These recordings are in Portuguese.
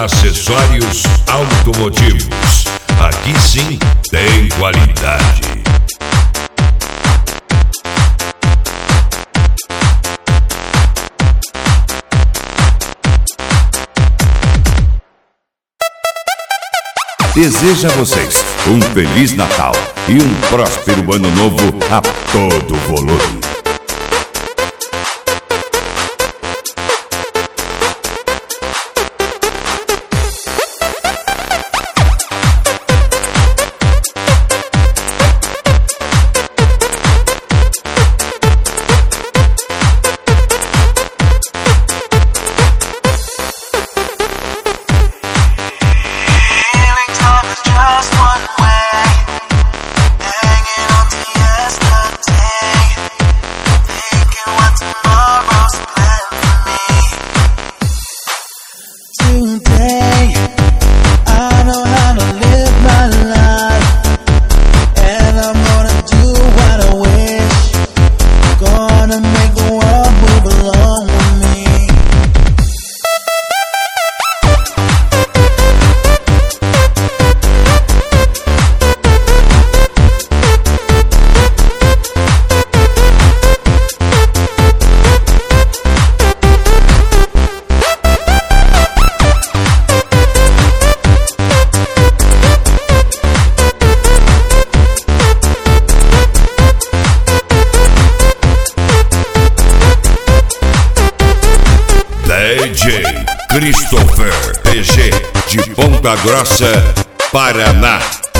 Acessórios automotivos. Aqui sim tem qualidade. Deseja a vocês um Feliz Natal e um próspero Ano Novo a todo volume. DJ Christopher PG de Ponta Grossa, Paraná.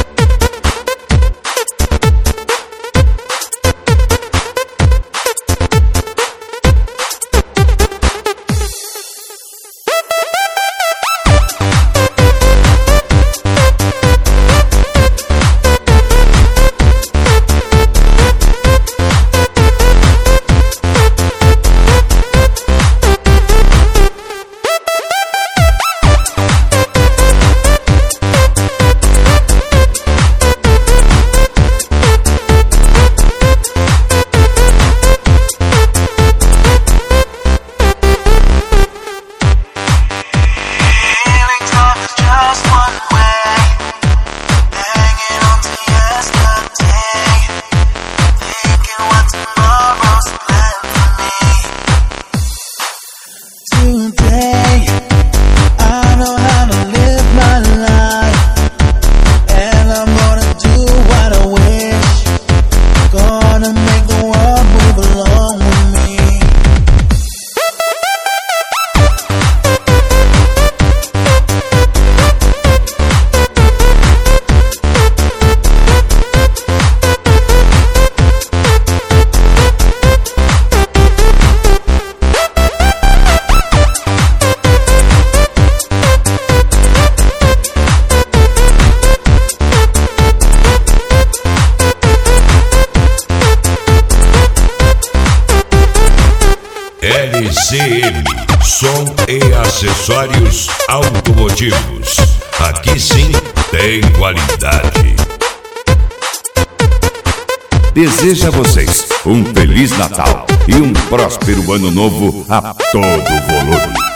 LCM, som e acessórios automotivos. Aqui sim tem qualidade. Deseja a vocês um Feliz Natal e um próspero Ano Novo a todo volume.